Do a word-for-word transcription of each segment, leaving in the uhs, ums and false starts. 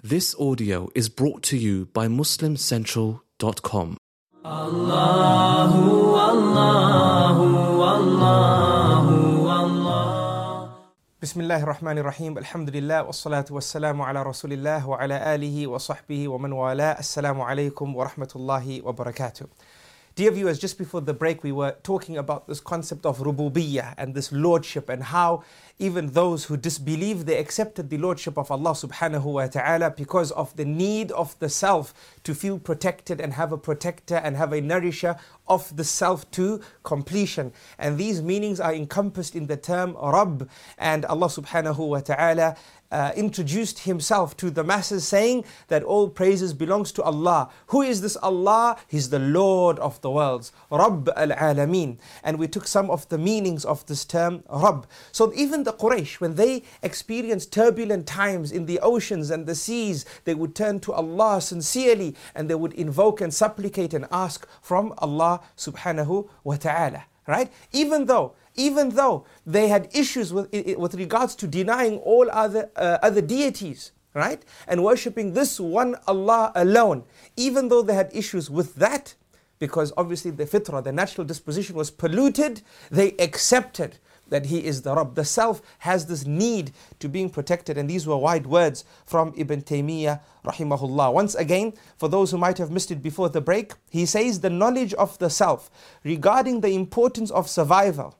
This audio is brought to you by Muslim Central dot com. Allahu, Allahu, Allahu, Allah. Bismillahir Rahmanir Rahim. Alhamdulillah, wassalatu wassalamu ala Rasulillah wa ala alihi wa sahbihi wa man wala. Assalamu alaikum wa rahmatullahi wa barakatuh. Dear viewers, just before the break we were talking about this concept of rububiyyah and this lordship, and how even those who disbelieve, they accepted the lordship of Allah subhanahu wa ta'ala because of the need of the self to feel protected and have a protector and have a nourisher of the self to completion. And these meanings are encompassed in the term Rabb, and Allah subhanahu wa ta'ala Uh, introduced himself to the masses, saying that all praises belongs to Allah. Who is this Allah? He's the Lord of the worlds, Rabb al-Alameen. And we took some of the meanings of this term Rabb. So even the Quraysh, when they experienced turbulent times in the oceans and the seas, they would turn to Allah sincerely and they would invoke and supplicate and ask from Allah subhanahu wa ta'ala. Right? Even though Even though they had issues with, with regards to denying all other, uh, other deities, right? And worshipping this one Allah alone. Even though they had issues with that, because obviously the fitrah, the natural disposition was polluted, they accepted that He is the Rabb. The self has this need to being protected, and these were wide words from Ibn Taymiyyah rahimahullah. Once again, for those who might have missed it before the break, he says the knowledge of the self regarding the importance of survival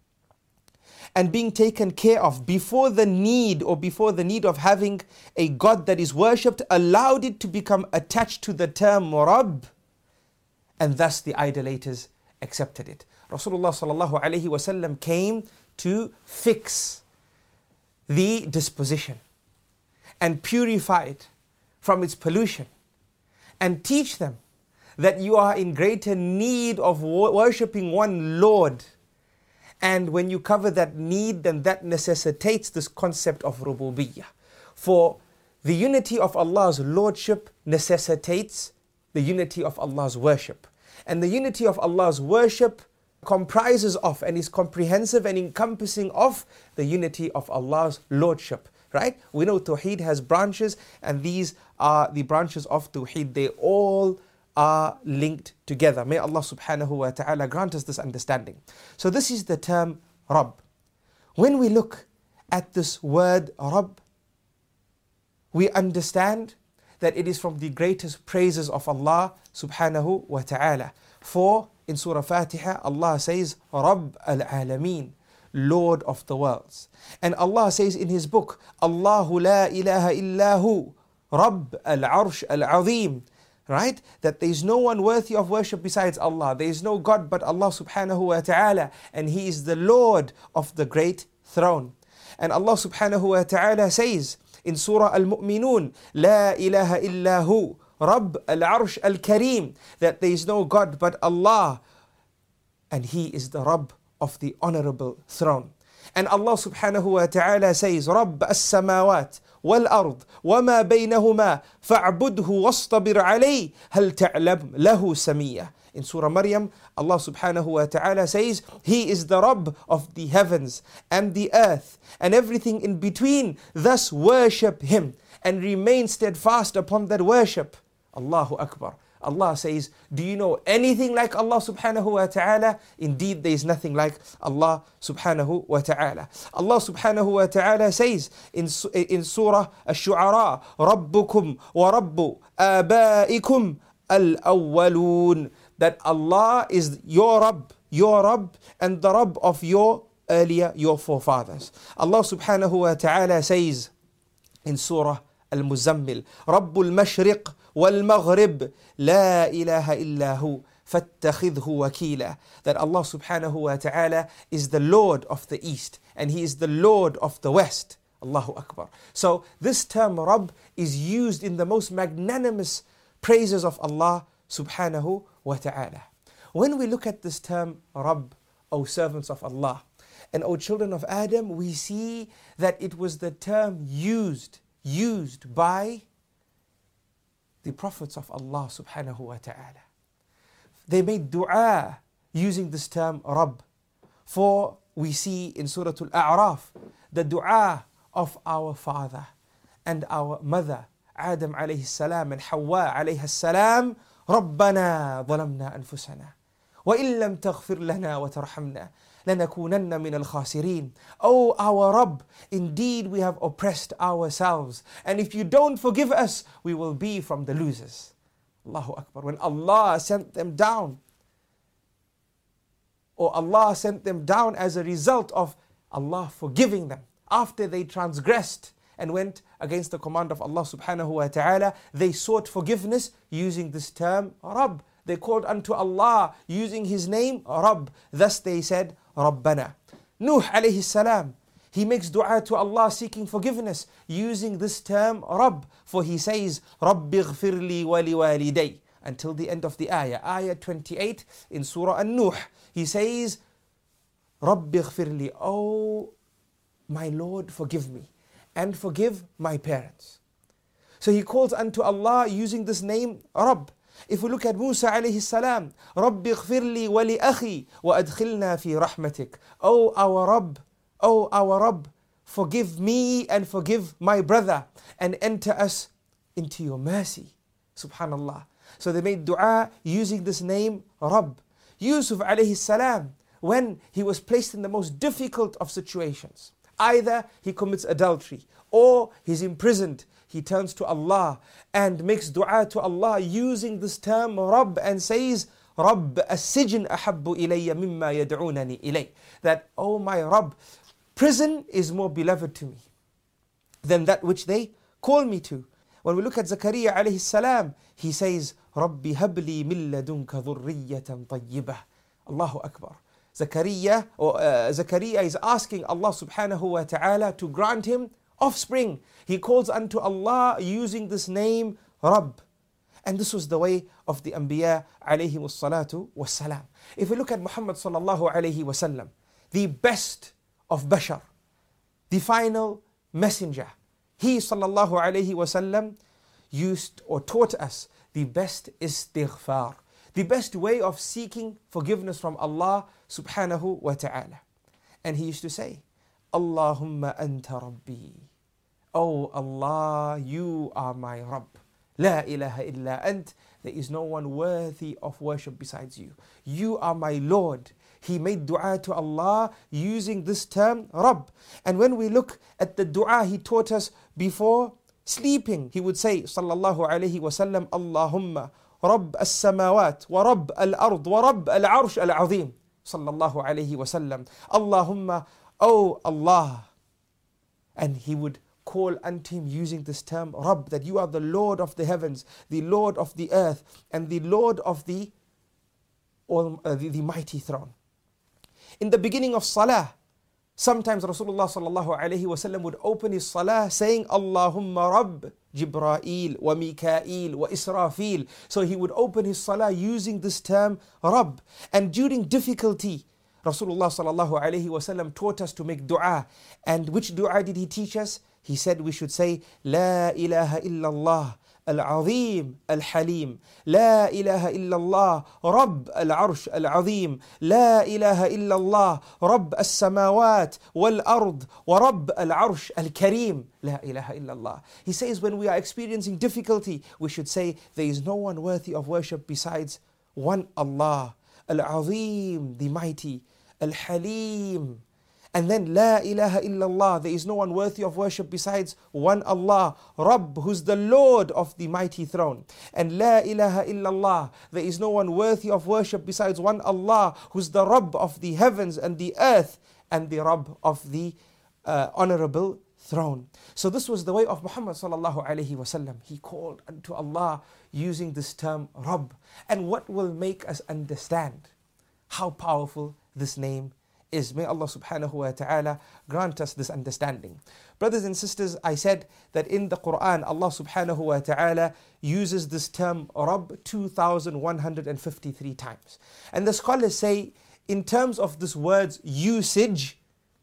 and being taken care of before the need or before the need of having a God that is worshipped allowed it to become attached to the term Rabb, and thus the idolaters accepted it. Rasulullah sallallahu alaihi wasallam came to fix the disposition and purify it from its pollution and teach them that you are in greater need of worshipping one Lord. And when you cover that need, then that necessitates this concept of rububiyyah. For the unity of Allah's lordship necessitates the unity of Allah's worship. And the unity of Allah's worship comprises of and is comprehensive and encompassing of the unity of Allah's lordship. Right? We know Tawheed has branches, and these are the branches of Tawheed. They all are linked together. May Allah subhanahu wa ta'ala grant us this understanding. So this is the term Rabb. When we look at this word Rabb, we understand that it is from the greatest praises of Allah subhanahu wa ta'ala. For in Surah Fatiha, Allah says, Rabb al-Alameen, Lord of the worlds. And Allah says in His book, Allahu la ilaha illahu, Rabb al-Arsh al-Azim. Right? That there is no one worthy of worship besides Allah. There is no God but Allah subhanahu wa ta'ala. And He is the Lord of the great throne. And Allah subhanahu wa ta'ala says in Surah Al-Mu'minun, La ilaha illahu, Rabb al-Arsh al-Kareem. That there is no God but Allah. And He is the Rabb of the honorable throne. And Allah subhanahu wa ta'ala says, Rabb as-samawat wal-ard wama baynahuma fa'budhu wastabir alayh hal ta'lam lahu samiyya. In Surah Maryam, Allah subhanahu wa ta'ala says, He is the Rabb of the heavens and the earth and everything in between. Thus worship Him and remain steadfast upon that worship. Allahu Akbar. Allah says, do you know anything like Allah subhanahu wa ta'ala? Indeed, there is nothing like Allah subhanahu wa ta'ala. Allah subhanahu wa ta'ala says in, in Surah Ash-Shu'ara, Rabbukum wa Rabbu abaikum al-awwaloon. That Allah is your Rabb, your Rabb, and the Rabb of your earlier, your forefathers. Allah subhanahu wa ta'ala says in Surah Al-Muzammil, Rabbul Mashriq wal-Maghrib, La ilaha illahu, fattakhidhu wakila. That Allah subhanahu wa ta'ala is the Lord of the East, and He is the Lord of the West. Allahu Akbar. So this term Rabb is used in the most magnanimous praises of Allah subhanahu wa ta'ala. When we look at this term Rabb, O servants of Allah, and O children of Adam, we see that it was the term used, used by the prophets of Allah subhanahu wa ta'ala. They made dua using this term Rabb. For we see in Surah Al-A'raf the dua of our father and our mother Adam alayhi salam and Hawa alayhi salam, رَبَّنَا ظَلَمْنَا أَنفُسَنَا وَإِن لَمْ تَغْفِرْ لَنَا وَتَرْحَمْنَا لَنَكُونَنَّ مِنَ الْخَاسِرِينَ. Oh our Rabb, indeed we have oppressed ourselves, and if you don't forgive us, we will be from the losers. Allahu Akbar. When Allah sent them down, or Allah sent them down as a result of Allah forgiving them after they transgressed and went against the command of Allah subhanahu wa ta'ala, they sought forgiveness using this term Rabb. They called unto Allah using His name Rabb. Thus they said Rabbana. Nuh alayhi salam, he makes dua to Allah seeking forgiveness using this term Rabb, for he says Rabbi ghfirli wa liwaliday, until the end of the ayah, ayah twenty-eight in Surah An-Nuh. He says Rabbi ghfirli, oh my Lord, forgive me and forgive my parents. So he calls unto Allah using this name Rabb. If we look at Musa alayhi salam, Rabbi ghfirli wa li akhi wa adkhilna fi rahmatik. Oh our Rabb, oh our Rabb, forgive me and forgive my brother and enter us into your mercy. Subhanallah. So they made dua using this name Rabb. Yusuf alayhi salam, when he was placed in the most difficult of situations, either he commits adultery or he's imprisoned, he turns to Allah and makes dua to Allah using this term Rabb and says, Rabb as-sijn ahabbu ilayya mimma yad'unani ilay. That, oh my Rabb, prison is more beloved to me than that which they call me to. When we look at Zakaria alayhi salam, he says, Rabbi habli min ladunka dhurriyatan tayyibah. Allahu Akbar. Zakaria, or uh, Zakaria is asking Allah subhanahu wa ta'ala to grant him offspring. He calls unto Allah using this name Rabb. And this was the way of the Anbiya alayhi wassalatu wassalam. If we look at Muhammad sallallahu alayhi wasallam, the best of Bashar, the final messenger, he sallallahu alayhi wasallam used or taught us the best istighfar, the best way of seeking forgiveness from Allah subhanahu wa ta'ala. And he used to say, Allahumma anta rabbi. Oh Allah, you are my Rabb. La ilaha illa ant. There is no one worthy of worship besides you. You are my Lord. He made dua to Allah using this term Rabb. And when we look at the dua he taught us before sleeping, he would say sallallahu alayhi wa sallam, Allahumma Rabb as-samawat wa Rabb al-ard wa Rabb al-arsh al-azim. Sallallahu alayhi wa sallam. Allahumma, oh Allah. And he would call unto him using this term Rabb, that you are the Lord of the heavens, the Lord of the earth, and the Lord of the, all, uh, the, the mighty throne. In the beginning of Salah, sometimes Rasulullah sallallahu alayhi wa sallam would open his Salah saying, Allahumma Rabb Jibra'il wa Mika'il wa Israfil. So he would open his Salah using this term Rabb. And during difficulty, Rasulullah sallallahu alayhi wa sallam taught us to make dua. And which dua did he teach us? He said we should say, La ilaha illallah al-azim al-halim. La ilaha illallah Rabb al-arsh al-azim. La ilaha illallah Rabb as-samawat wal-ard wa Rabb al-arsh al-kareem. La ilaha illallah. He says when we are experiencing difficulty, we should say there is no one worthy of worship besides one Allah. Al-azim, the mighty. Al-halim. And then La ilaha illallah, there is no one worthy of worship besides one Allah, Rabb, who's the Lord of the mighty throne. And La ilaha illallah, there is no one worthy of worship besides one Allah, who's the Rabb of the heavens and the earth, and the Rabb of the uh, honorable throne. So this was the way of Muhammad sallallahu alayhi wa sallam. He called unto Allah using this term Rabb. And what will make us understand how powerful this name is? May Allah subhanahu wa ta'ala grant us this understanding. Brothers and sisters, I said that in the Quran, Allah subhanahu wa ta'ala uses this term Rabb two thousand one hundred fifty-three times. And the scholars say, in terms of this word's usage,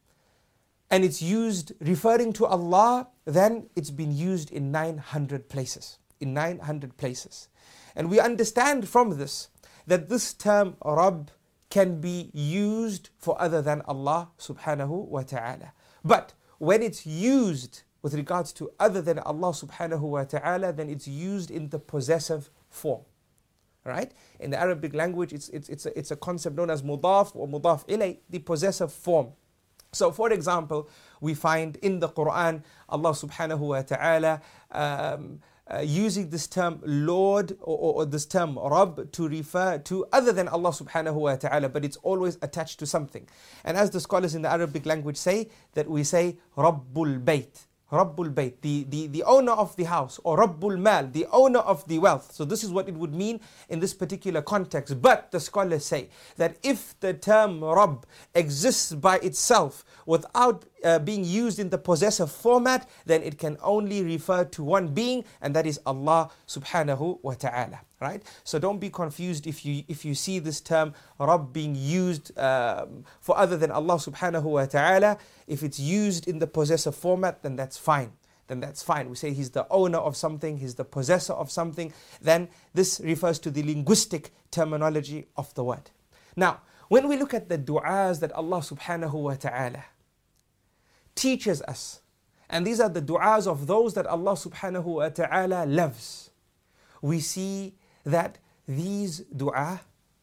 and it's used referring to Allah, then it's been used in nine hundred places. In nine hundred places. And we understand from this that this term Rabb can be used for other than Allah subhanahu wa ta'ala. But when it's used with regards to other than Allah subhanahu wa ta'ala, then it's used in the possessive form. Right? In the Arabic language, it's, it's, it's, a, it's a concept known as mudaf or mudaf ilay, the possessive form. So for example, we find in the Quran, Allah subhanahu wa ta'ala um, uh, using this term Lord or, or, or this term Rabb to refer to other than Allah subhanahu wa ta'ala, but it's always attached to something. And as the scholars in the Arabic language say, that we say Rabbul Bayt. Rabbul Bayt, the, the, the owner of the house, or Rabbul Mal, the owner of the wealth. So this is what it would mean in this particular context. But the scholars say that if the term Rabb exists by itself without uh, being used in the possessive format, then it can only refer to one being, and that is Allah subhanahu wa ta'ala. Right? So don't be confused if you if you see this term Rabb being used um, for other than Allah subhanahu wa ta'ala. If it's used in the possessive format, then that's fine. Then that's fine. We say He's the owner of something, He's the possessor of something. Then this refers to the linguistic terminology of the word. Now, when we look at the du'as that Allah subhanahu wa ta'ala teaches us, and these are the du'as of those that Allah subhanahu wa ta'ala loves, we see that these dua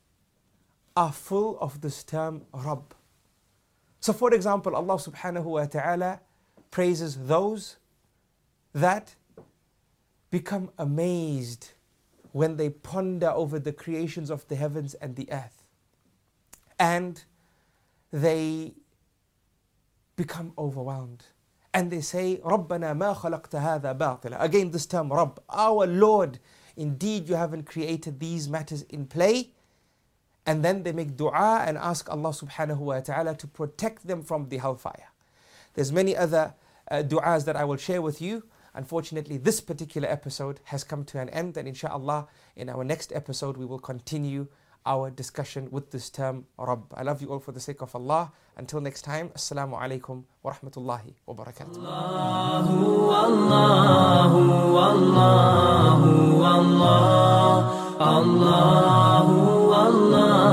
are full of this term Rabb. So for example, Allah subhanahu wa ta'ala praises those that become amazed when they ponder over the creations of the heavens and the earth. And they become overwhelmed. And they say, رَبَّنَا مَا خَلَقْتَ هَذَا بَاطِلًا. Again this term Rabb, our Lord, indeed you haven't created these matters in play. And then they make dua and ask Allah subhanahu wa ta'ala to protect them from the hellfire. There's many other uh, du'as that I will share with you. Unfortunately, this particular episode has come to an end, and inshallah, in our next episode, we will continue our discussion with this term Rabb. I love you all for the sake of Allah. Until next time, Assalamu alaikum wa rahmatullahi wa barakatuh. Allahu, Allahu, Allahu, Allah, Allahu, Allah.